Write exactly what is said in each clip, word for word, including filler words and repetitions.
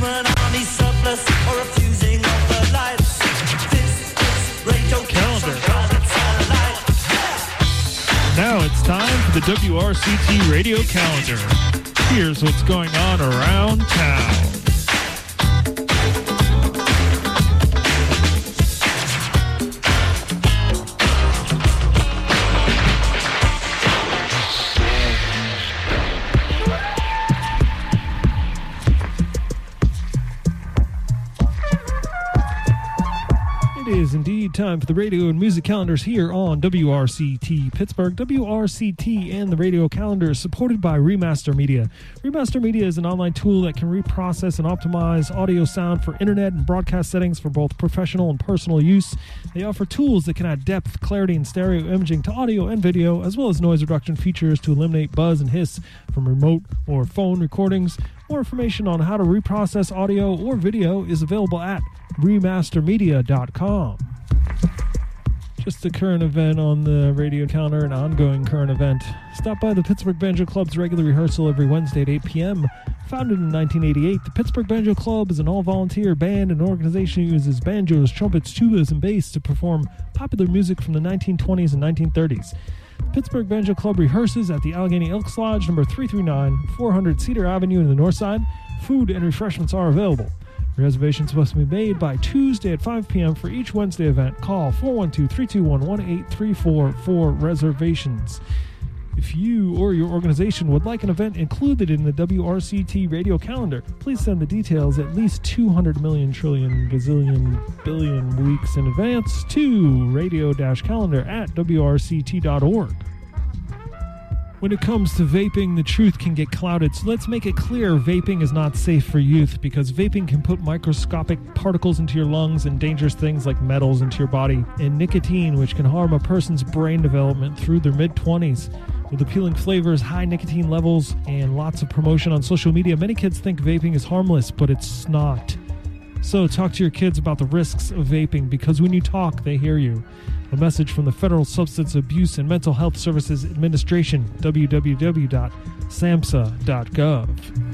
human army surplus or refusing of the lights. This is radio calendar. Now it's time for the W R C T radio calendar. Here's what's going on around town. It is indeed time for the radio and music calendars here on W R C T Pittsburgh. W R C T and the radio calendar is supported by Remaster Media. Remaster Media is an online tool that can reprocess and optimize audio sound for internet and broadcast settings for both professional and personal use. They offer tools that can add depth, clarity, and stereo imaging to audio and video, as well as noise reduction features to eliminate buzz and hiss from remote or phone recordings. More information on how to reprocess audio or video is available at remaster media dot com. Just a current event on the radio calendar, an ongoing current event. Stop by the Pittsburgh Banjo Club's regular rehearsal every Wednesday at eight p.m. Founded in nineteen eighty-eight, the Pittsburgh Banjo Club is an all-volunteer band and organization that uses banjos, trumpets, tubas, and bass to perform popular music from the nineteen twenties and nineteen thirties. The Pittsburgh Banjo Club rehearses at the Allegheny Elks Lodge, number three thirty-nine, four hundred Cedar Avenue in the north side. Food and refreshments are available. Reservations must be made by Tuesday at five p.m. for each Wednesday event. Call four one two, three two one, one eight three four for reservations. If you or your organization would like an event included in the W R C T radio calendar, please send the details at least two hundred million trillion gazillion billion weeks in advance to radio-calendar at W R C T dot org. When it comes to vaping, the truth can get clouded, so let's make it clear vaping is not safe for youth, because vaping can put microscopic particles into your lungs and dangerous things like metals into your body, and nicotine, which can harm a person's brain development through their mid-twenties. With appealing flavors, high nicotine levels, and lots of promotion on social media, many kids think vaping is harmless, but it's not. So talk to your kids about the risks of vaping, because when you talk, they hear you. A message from the Federal Substance Abuse and Mental Health Services Administration, w w w dot samhsa dot gov.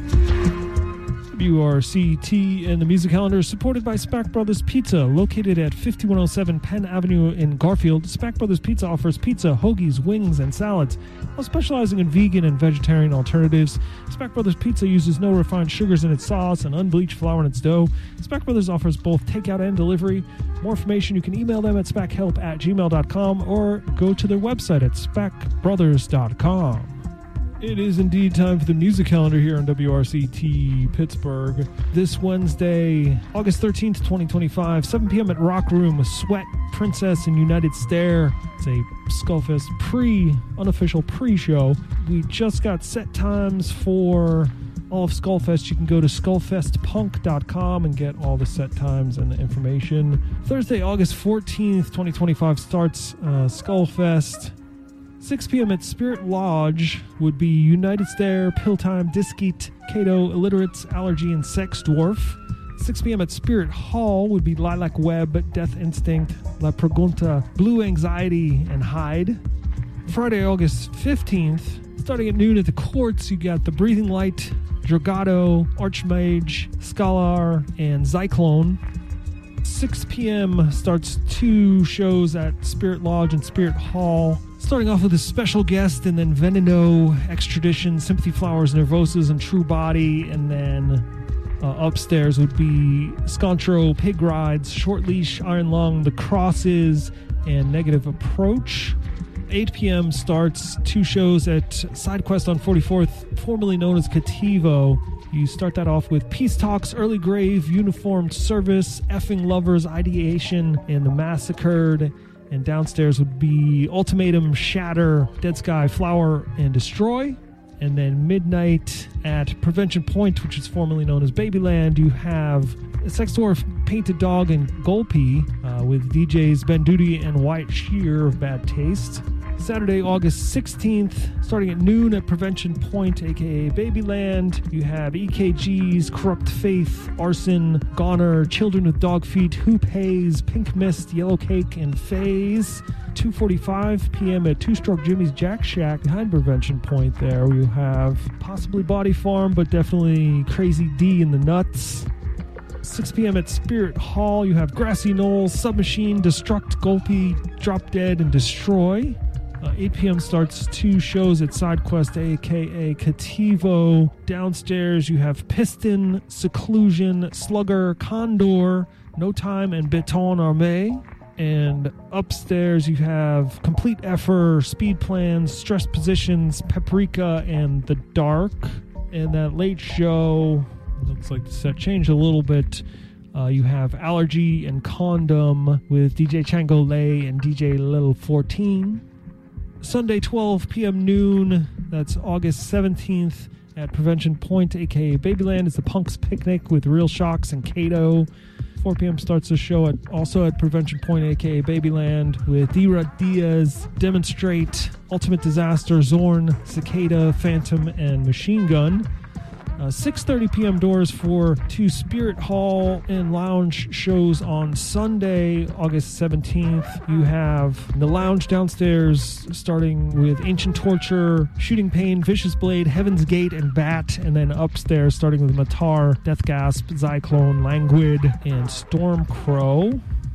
W R C T and the music calendar is supported by Spack Brothers Pizza, located at fifty-one oh seven Penn Avenue in Garfield. Spack Brothers Pizza offers pizza, hoagies, wings, and salads, while specializing in vegan and vegetarian alternatives. Spack Brothers Pizza uses no refined sugars in its sauce and unbleached flour in its dough. Spack Brothers offers both takeout and delivery. More information, you can email them at spackhelp at gmail dot com or go to their website at spack brothers dot com. It is indeed time for the music calendar here on W R C T Pittsburgh. This Wednesday, August thirteenth, twenty twenty-five, seven p.m. at Rock Room, Sweat, Princess, and United Stare. It's a Skullfest pre, unofficial pre-show. We just got set times for all of Skullfest. You can go to skullfest punk dot com and get all the set times and the information. Thursday, August fourteenth, twenty twenty-five starts uh, Skullfest. six p.m. at Spirit Lodge would be United Stare, Pilltime, Diskeet, Cato, Illiterates, Allergy, and Sex Dwarf. six p.m. at Spirit Hall would be Lilac Web, Death Instinct, La Pregunta, Blue Anxiety, and Hyde. Friday, August fifteenth, starting at noon at the Courts, you got The Breathing Light, Drogado, Archmage, Scalar, and Zyklone. six p.m. starts two shows at Spirit Lodge and Spirit Hall. Starting off with a special guest, and then Veneno, Extradition, Sympathy Flowers, Nervosas, and True Body. And then uh, upstairs would be Scontro, Pig Rides, Short Leash, Iron Lung, The Crosses, and Negative Approach. eight p.m. starts two shows at SideQuest on forty-fourth, formerly known as Cativo. You start that off with Peace Talks, Early Grave, Uniformed Service, Effing Lovers, Ideation, and The Massacred. And downstairs would be Ultimatum, Shatter, Dead Sky, Flower, and Destroy. And then midnight at Prevention Point, which is formerly known as Babyland, you have Sex Dwarf, Painted Dog, and Gulpy uh, with D Js Ben Duty and White Shear of Bad Taste. Saturday, August sixteenth, starting at noon at Prevention Point, aka Babyland, you have E K Gs, Corrupt Faith, Arson, Goner, Children with Dog Feet, Hoop Haze, Pink Mist, Yellow Cake, and Phase. two forty-five p.m. at Two Stroke Jimmy's Jack Shack behind Prevention Point there. You have possibly Body Farm, but definitely Crazy D in the Nuts. six p.m. at Spirit Hall, you have Grassy Knoll, Submachine, Destruct, Gulpy, Drop Dead, and Destroy. Uh, eight p.m. starts two shows at SideQuest, aka Cativo. Downstairs, you have Piston, Seclusion, Slugger, Condor, No Time, and Beton Armé. And upstairs, you have Complete Effort, Speed Plans, Stress Positions, Paprika, and The Dark. And that late show, looks like the set changed a little bit. Uh, you have Allergy and Condom with D J Chango Lay and D J Little fourteen. Sunday, twelve p.m. noon, that's August seventeenth at Prevention Point, aka Babyland, is the Punk's Picnic with Real Shocks and Kato. four p.m. starts the show at also at Prevention Point, aka Babyland, with Dira Diaz, Demonstrate, Ultimate Disaster, Zorn, Cicada, Phantom, and Machine Gun. Uh, six thirty p.m. doors for two Spirit Hall and Lounge shows on Sunday, August seventeenth. You have the Lounge downstairs starting with Ancient Torture, Shooting Pain, Vicious Blade, Heaven's Gate, and Bat. And then upstairs starting with Matar, Death Gasp, Zyklone, Languid, and Stormcrow.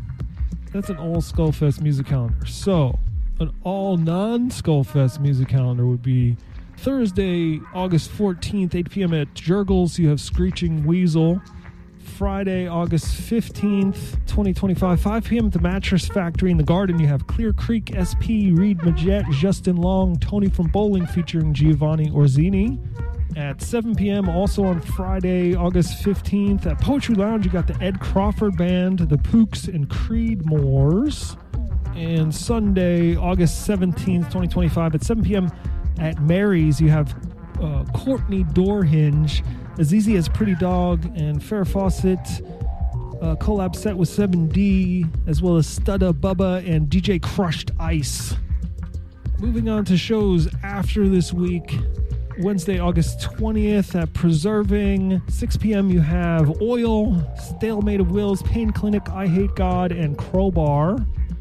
That's an all Skullfest music calendar. So, an all non-Skullfest music calendar would be Thursday, August fourteenth, eight p.m. at Jurgles, you have Screeching Weasel. Friday, August fifteenth, twenty twenty-five, five p.m. at the Mattress Factory in the Garden, you have Clear Creek, S P, Reed Majet, Justin Long, Tony from Bowling featuring Giovanni Orzini. At seven p.m. also on Friday, August fifteenth, at Poetry Lounge, you got the Ed Crawford Band, the Pooks, and Creedmoors. And Sunday, August seventeenth, twenty twenty-five, at seven p.m. at Mary's, you have uh, Courtney Doorhinge, As Easy as Pretty Dog, and Farrah Fawcett. Uh, collab set with seven D, as well as Studda Bubba and D J Crushed Ice. Moving on to shows after this week. Wednesday, August twentieth at Preserving. six p.m. you have Oil, Stalemate of Wills, Pain Clinic, I Hate God, and Crowbar.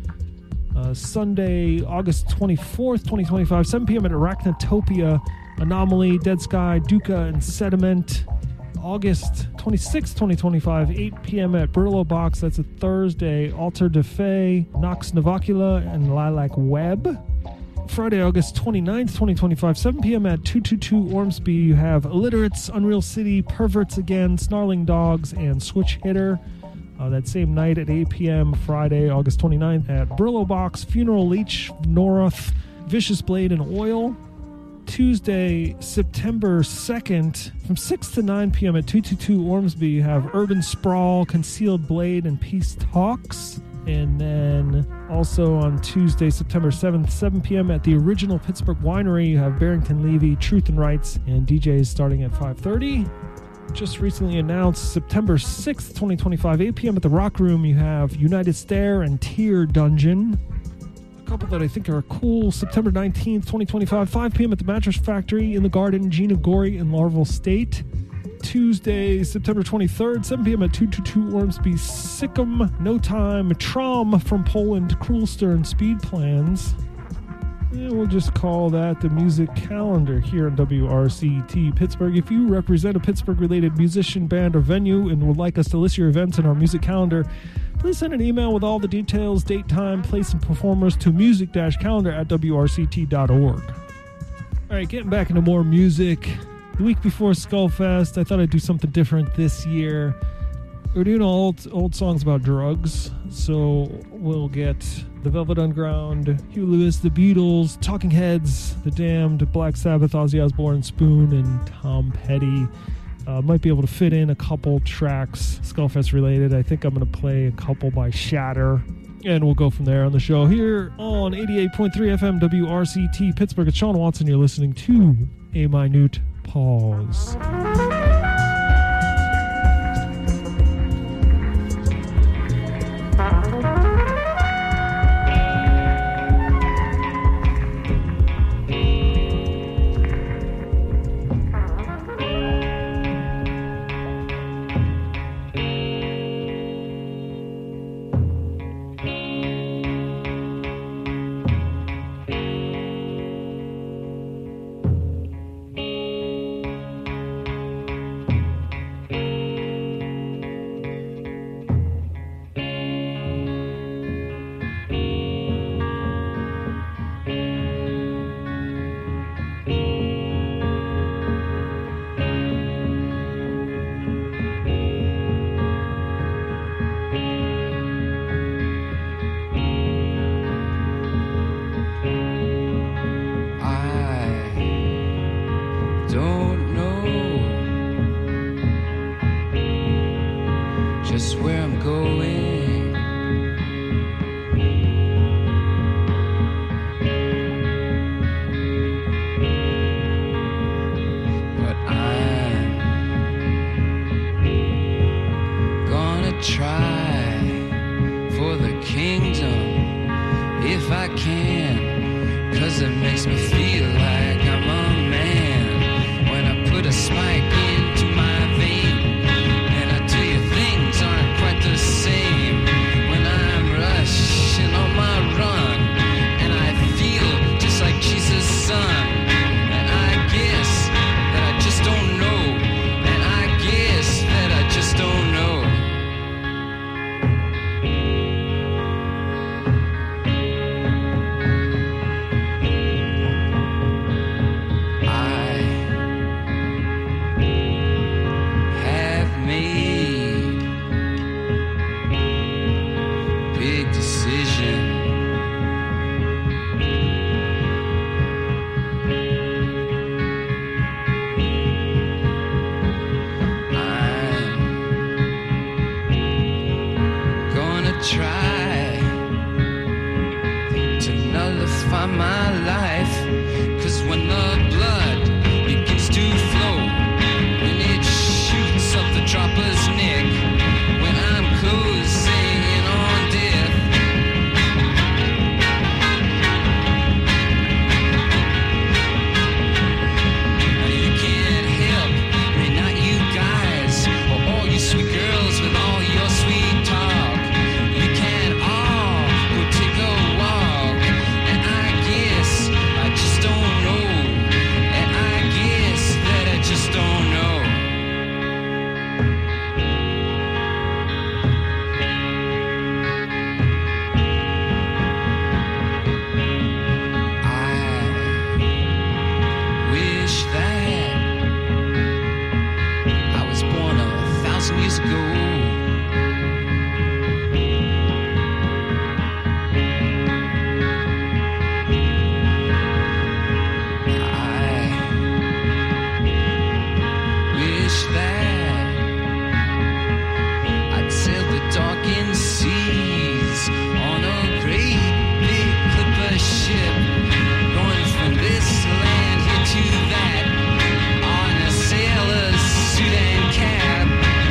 Uh, Sunday, August twenty-fourth, twenty twenty-five, seven p.m. at Arachnotopia, Anomaly, Dead Sky, Duca, and Sediment. August twenty-sixth, twenty twenty-five, eight p.m. at Brillo Box, that's a Thursday, Alter de Fe, Nox Navacula, and Lilac Web. Friday, August twenty-ninth, twenty twenty-five, seven p.m. at two twenty-two Ormsby, you have Illiterates, Unreal City, Perverts Again, Snarling Dogs, and Switch Hitter. Uh, that same night at eight p.m. Friday, August twenty-ninth at Brillo Box, Funeral Leech, Noroth, Vicious Blade, and Oil. Tuesday, September second, from six to nine p.m. at two twenty-two Ormsby, you have Urban Sprawl, Concealed Blade, and Peace Talks. And then also on Tuesday, September seventh, seven p.m. at the Original Pittsburgh Winery, you have Barrington Levy, Truth and Rights, and D Js starting at five thirty. Just recently announced September sixth, twenty twenty-five, eight p.m. at the Rock Room, you have United Stare and Tear Dungeon. A couple that I think are cool. September nineteenth, twenty twenty-five, five p.m. at the Mattress Factory in the Garden, Gina Gori and Larval State. Tuesday, September twenty-third, seven p.m. at two twenty-two Ormsby, Sikkim, No Time, Trom from Poland, Cruelster, and Speed Plans. And we'll just call that the music calendar here on W R C T Pittsburgh. If you represent a Pittsburgh-related musician, band, or venue and would like us to list your events in our music calendar, please send an email with all the details, date, time, place, and performers to music-calendar at W R C T dot org. All right, getting back into more music. The week before Skullfest, I thought I'd do something different this year. We're doing old old songs about drugs, so we'll get The Velvet Underground, Huey Lewis, The Beatles, Talking Heads, The Damned, Black Sabbath, Ozzy Osbourne, Spoon, and Tom Petty. Uh, might be able to fit in a couple tracks Skullfest related. I think I'm going to play a couple by Shatter, and we'll go from there on the show here on eighty-eight point three F M W R C T Pittsburgh. It's Sean Watson. You're listening to A Minute Pause. just where I'm going. But I'm gonna try for the kingdom if I can, 'cause it makes me feel like I'm a man when I put a spike into my vein. And I tell you, things aren't quite the same when I'm rushing on my run, and I feel just like Jesus' son. And I guess that I just don't know, and I guess that I just don't know. Try to nullify my life, 'cause when the blood begins to flow, when it shoots up the dropper's neck, when I'm closing in on death, you can't help me, not you guys, or all you sweet girls with all your sweet talk. Years ago, I wish that I'd sail the darkened seas on a great big clipper ship, going from this land here to that on a sailor's suit and cap.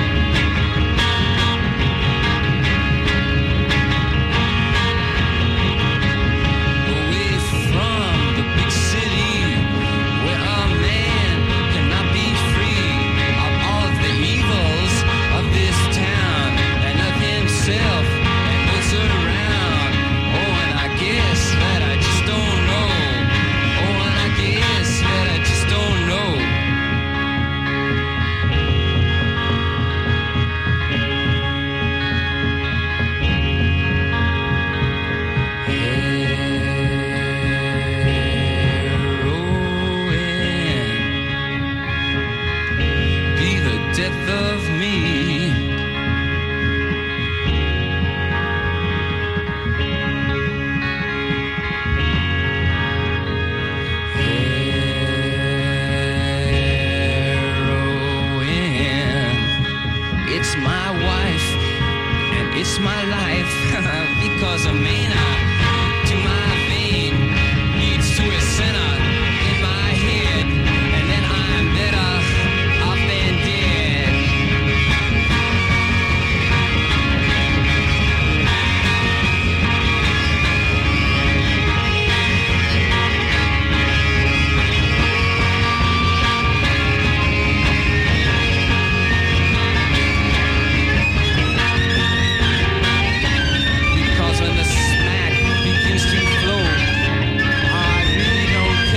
Death of me. Heroin. It's my wife and it's my life because a mana to my vein leads to a center in my head, and then I'm better off than dead. Because when the smack begins to flow, I really don't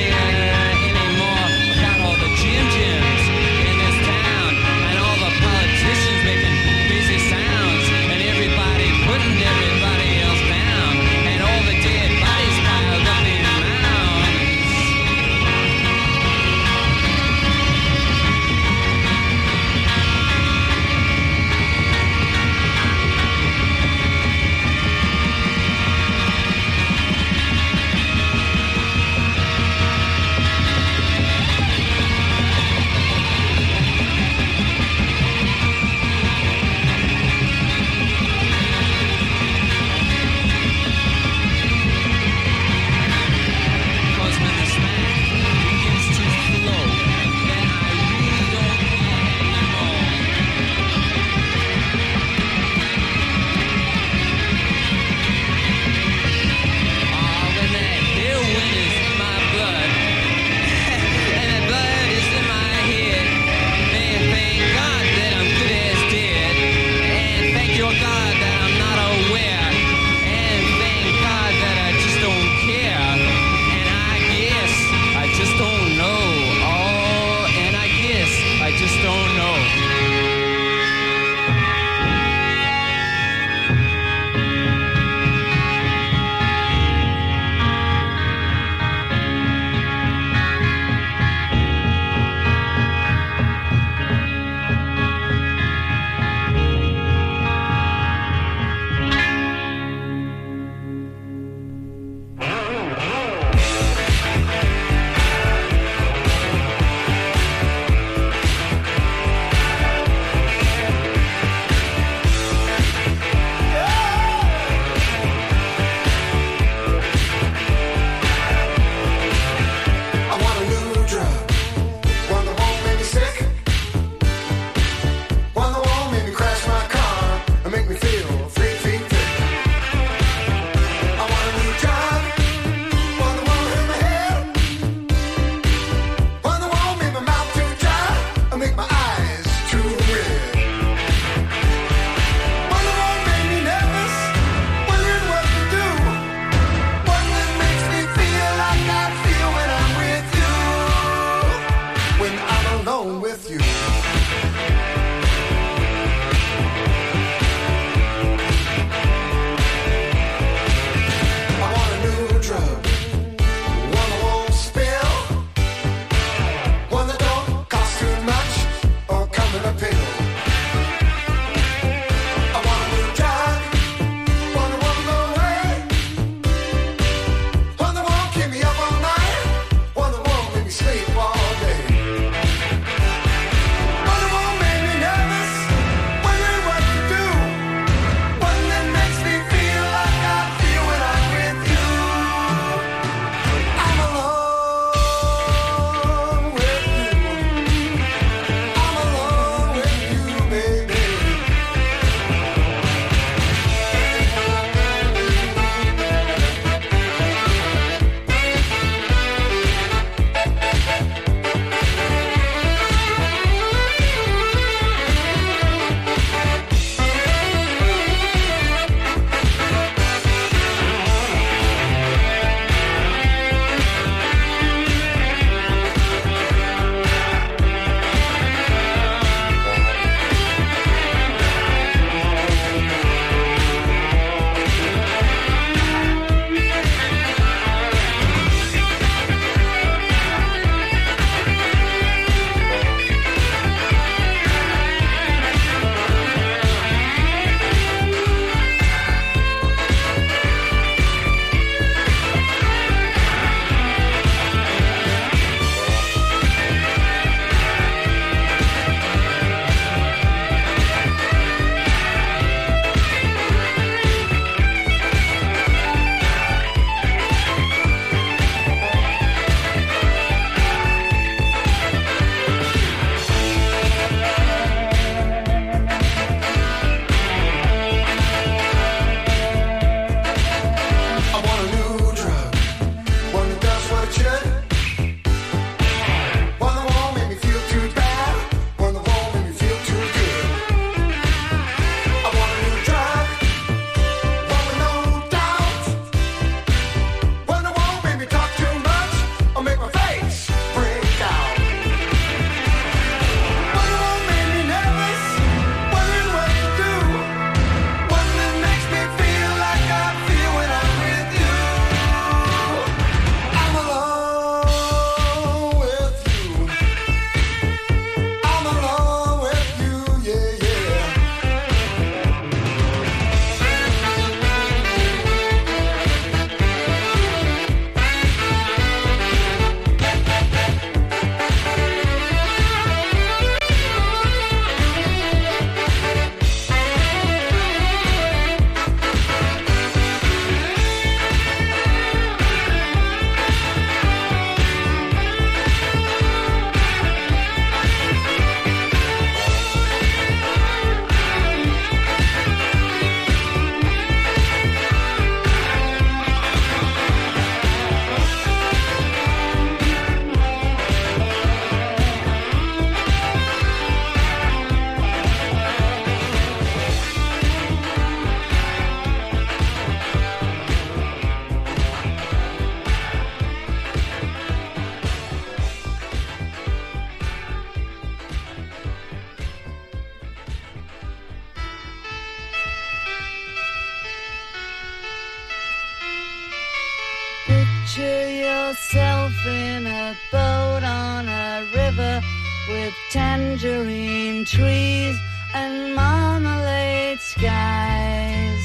Picture yourself in a boat on a river with tangerine trees and marmalade skies.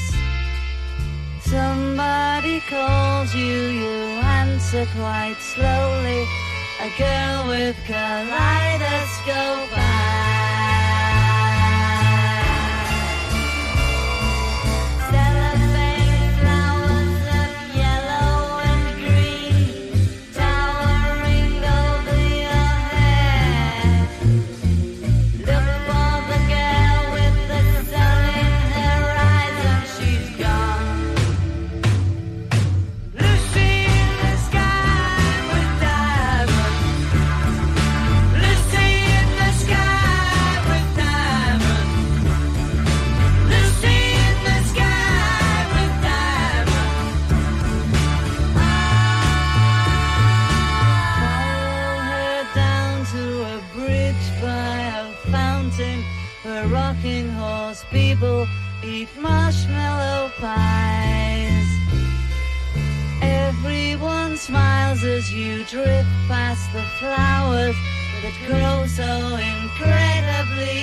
Somebody calls you, you answer quite slowly. A girl with kaleidoscope eyes. People eat marshmallow pies. Everyone smiles as you drift past the flowers that grow so incredibly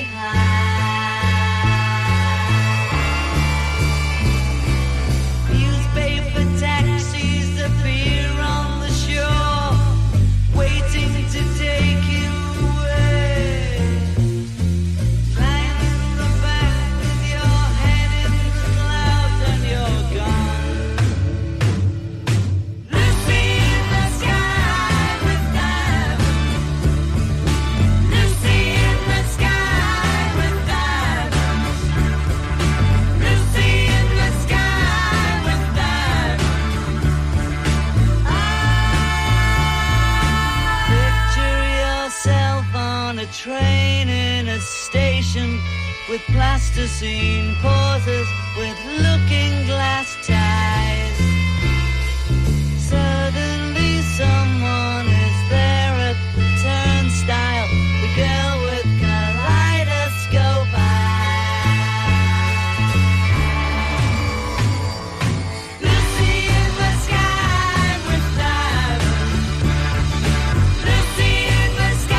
high. Newspaper taxis appear on the shore, waiting to take you away. Train in a station with plasticine pauses with looking glass ties. Suddenly someone is there at the turnstile, the girl with kaleidoscope eyes. Lucy in the sky with diamonds. Lucy in the sky.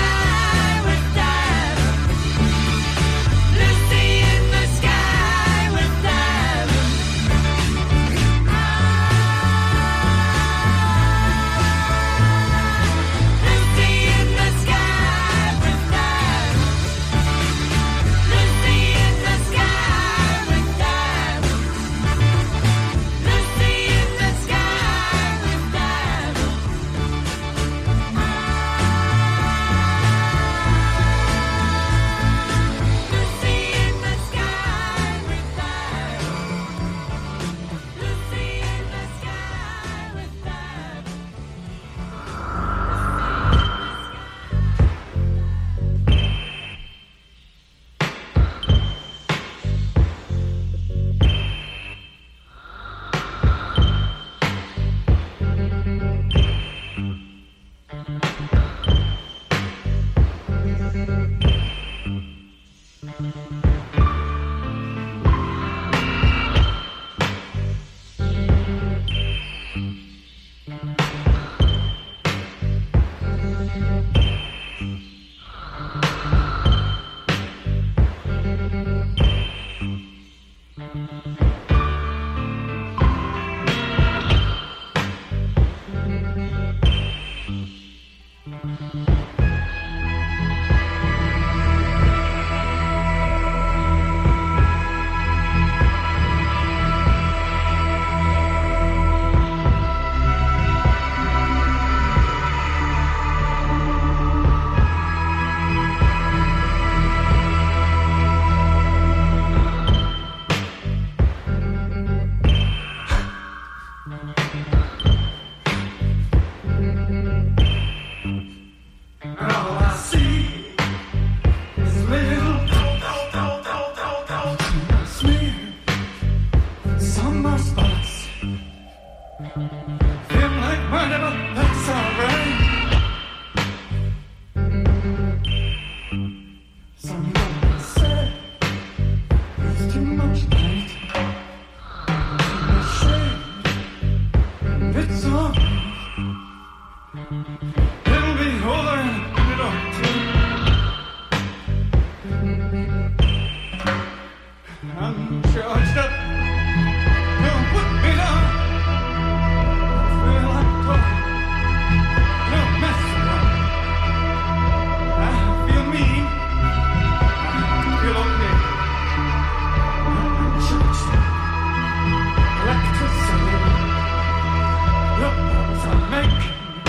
I'm charged up. Don't put me down. I feel like talking. Don't mess around. I feel mean. I feel okay. I'm charged up. Electricity. Look what I make.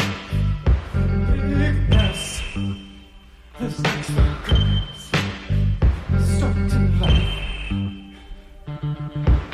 Big mess. This is the girls. Starting life.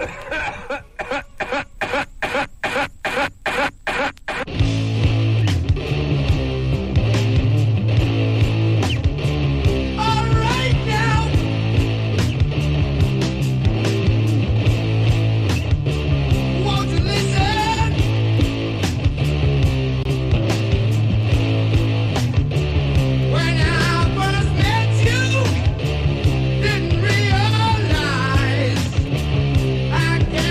I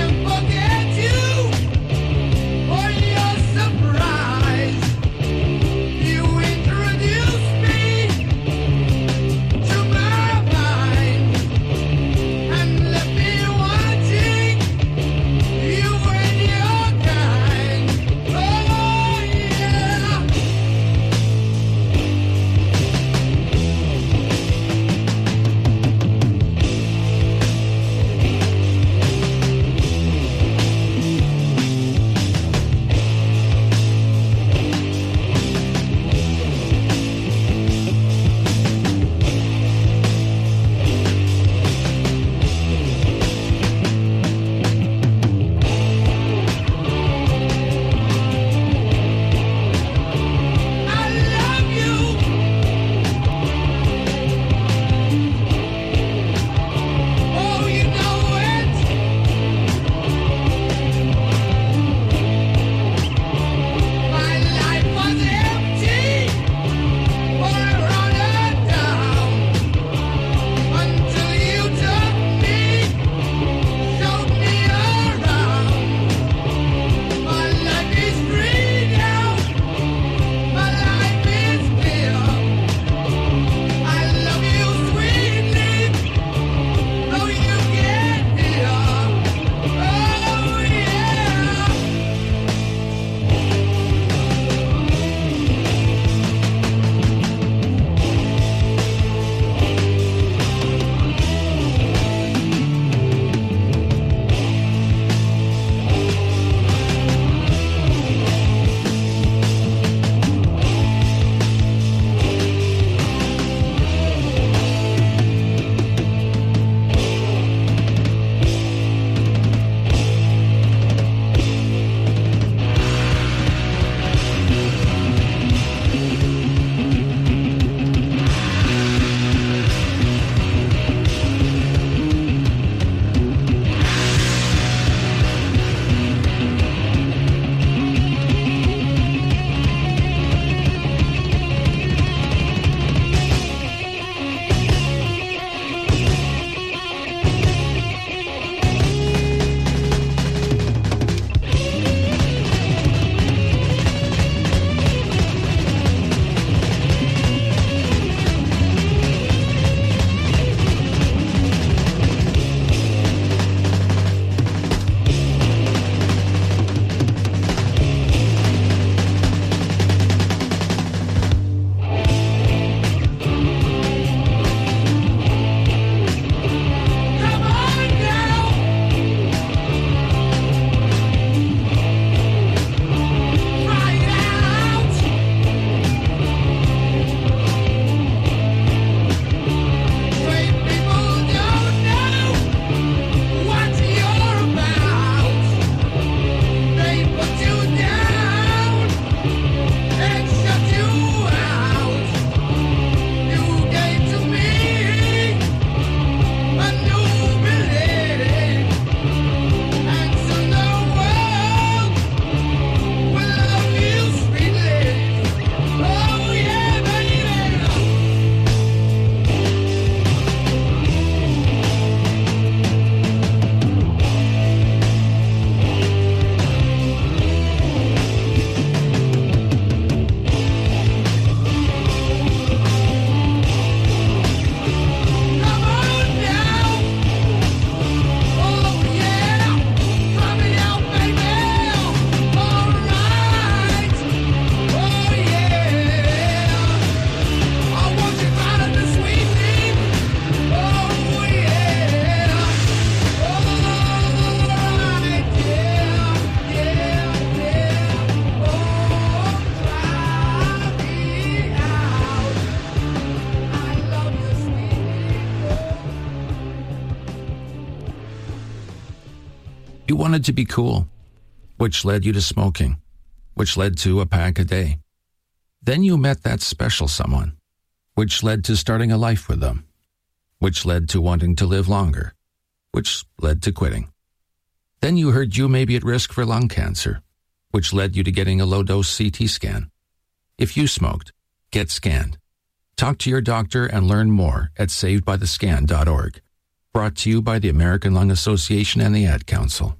You wanted to be cool, which led you to smoking, which led to a pack a day. Then you met that special someone, which led to starting a life with them, which led to wanting to live longer, which led to quitting. Then you heard you may be at risk for lung cancer, which led you to getting a low-dose C T scan. If you smoked, get scanned. Talk to your doctor and learn more at saved by the scan dot org. Brought to you by the American Lung Association and the Ad Council.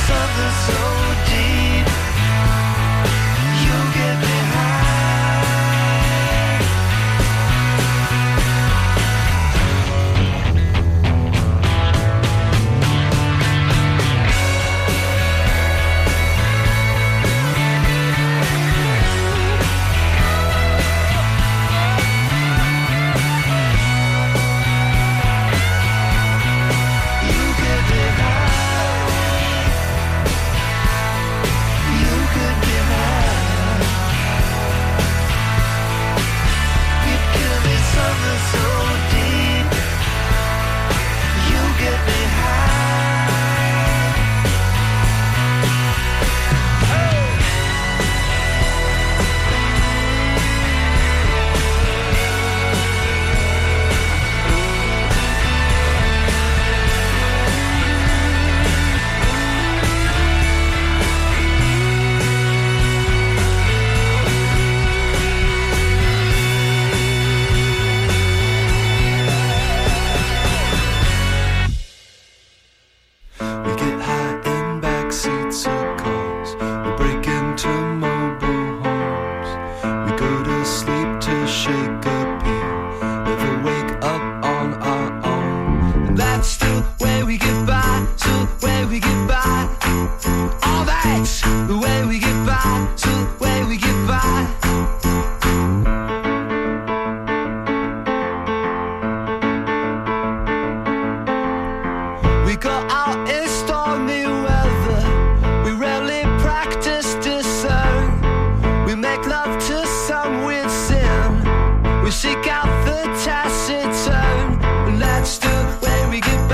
something so deep. You get me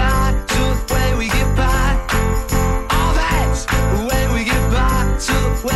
Way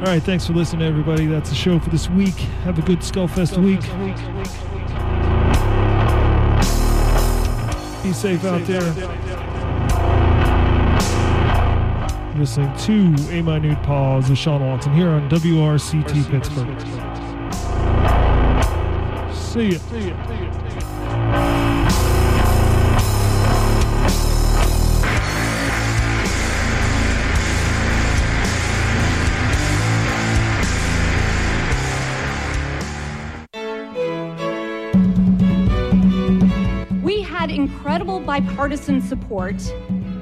All right, thanks for listening, everybody. That's the show for this week. Have a good Skullfest week. Be safe out there. Listening to A Minute Pause with Sean Watson here on W R C T Pittsburgh. See ya. See ya. We had incredible bipartisan support